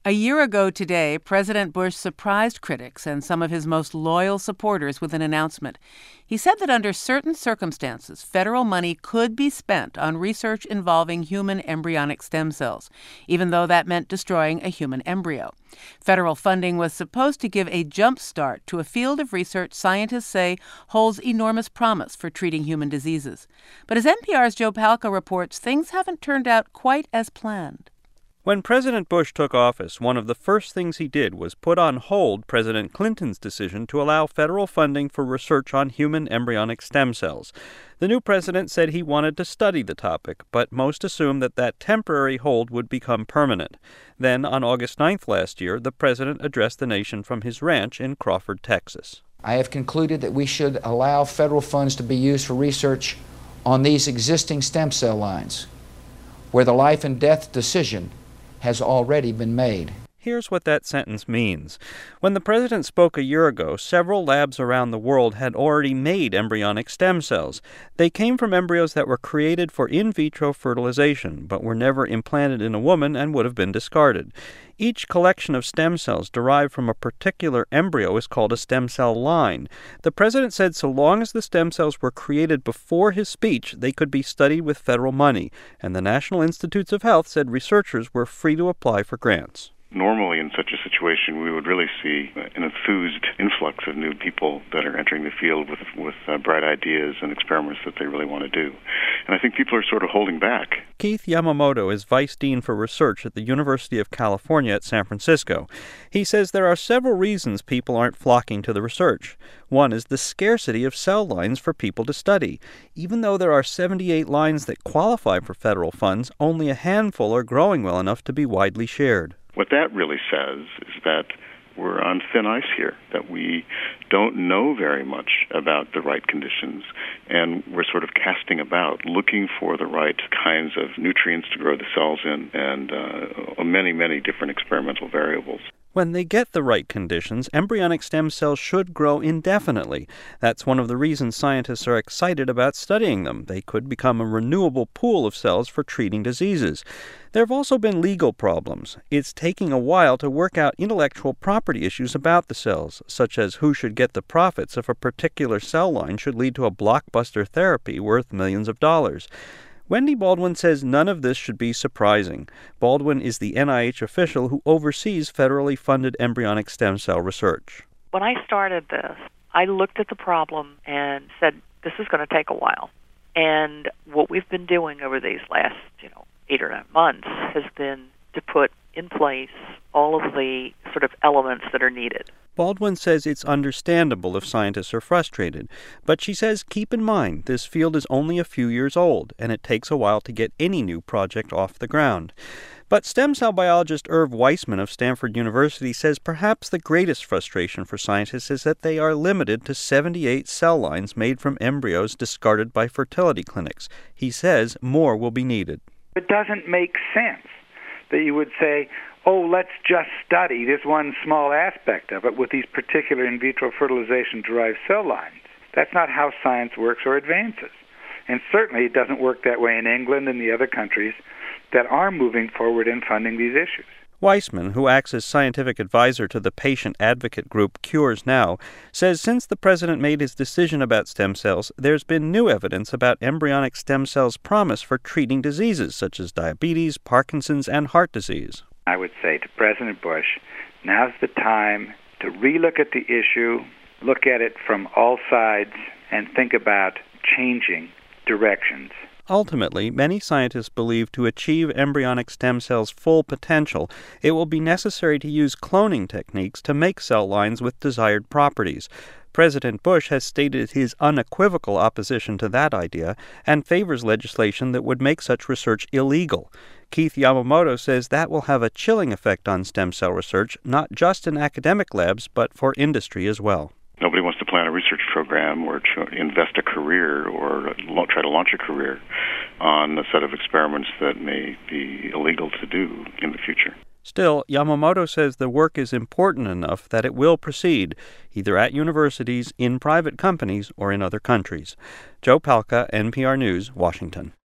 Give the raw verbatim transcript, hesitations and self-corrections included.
A year ago today, President Bush surprised critics and some of his most loyal supporters with an announcement. He said that under certain circumstances, federal money could be spent on research involving human embryonic stem cells, even though that meant destroying a human embryo. Federal funding was supposed to give a jump start to a field of research scientists say holds enormous promise for treating human diseases. But as N P R's Joe Palca reports, things haven't turned out quite as planned. When President Bush took office, one of the first things he did was put on hold President Clinton's decision to allow federal funding for research on human embryonic stem cells. The new president said he wanted to study the topic, but most assumed that that temporary hold would become permanent. Then, on August ninth last year, the president addressed the nation from his ranch in Crawford, Texas. I have concluded that we should allow federal funds to be used for research on these existing stem cell lines, where the life and death decision has already been made. Here's what that sentence means. When the president spoke a year ago, several labs around the world had already made embryonic stem cells. They came from embryos that were created for in vitro fertilization, but were never implanted in a woman and would have been discarded. Each collection of stem cells derived from a particular embryo is called a stem cell line. The president said so long as the stem cells were created before his speech, they could be studied with federal money, and the National Institutes of Health said researchers were free to apply for grants. Normally, in such a situation, we would really see an enthused influx of new people that are entering the field with with uh, bright ideas and experiments that they really want to do. And I think people are sort of holding back. Keith Yamamoto is Vice Dean for Research at the University of California at San Francisco. He says there are several reasons people aren't flocking to the research. One is the scarcity of cell lines for people to study. Even though there are seventy-eight lines that qualify for federal funds, only a handful are growing well enough to be widely shared. What that really says is that we're on thin ice here, that we don't know very much about the right conditions, and we're sort of casting about, looking for the right kinds of nutrients to grow the cells in, and uh, many, many different experimental variables. When they get the right conditions, embryonic stem cells should grow indefinitely. That's one of the reasons scientists are excited about studying them. They could become a renewable pool of cells for treating diseases. There have also been legal problems. It's taking a while to work out intellectual property issues about the cells, such as who should get the profits if a particular cell line should lead to a blockbuster therapy worth millions of dollars. Wendy Baldwin says none of this should be surprising. Baldwin is the N I H official who oversees federally funded embryonic stem cell research. When I started this, I looked at the problem and said, this is going to take a while. And what we've been doing over these last, you know, eight or nine months has been to put in place all of the sort of elements that are needed. Baldwin says it's understandable if scientists are frustrated, but she says keep in mind this field is only a few years old, and it takes a while to get any new project off the ground. But stem cell biologist Irv Weissman of Stanford University says perhaps the greatest frustration for scientists is that they are limited to seventy-eight cell lines made from embryos discarded by fertility clinics. He says more will be needed. It doesn't make sense that you would say, oh, let's just study this one small aspect of it with these particular in vitro fertilization-derived cell lines. That's not how science works or advances. And certainly it doesn't work that way in England and the other countries that are moving forward in funding these issues. Weissman, who acts as scientific advisor to the patient advocate group Cures Now, says since the president made his decision about stem cells, there's been new evidence about embryonic stem cells' promise for treating diseases such as diabetes, Parkinson's, and heart disease. I would say to President Bush, now's the time to relook at the issue, look at it from all sides, and think about changing directions. Ultimately, many scientists believe to achieve embryonic stem cells' full potential, it will be necessary to use cloning techniques to make cell lines with desired properties. President Bush has stated his unequivocal opposition to that idea and favors legislation that would make such research illegal. Keith Yamamoto says that will have a chilling effect on stem cell research, not just in academic labs, but for industry as well. Nobody wants to plan a research program or to invest a career or try to launch a career on a set of experiments that may be illegal to do in the future. Still, Yamamoto says the work is important enough that it will proceed, either at universities, in private companies, or in other countries. Joe Palca, N P R News, Washington.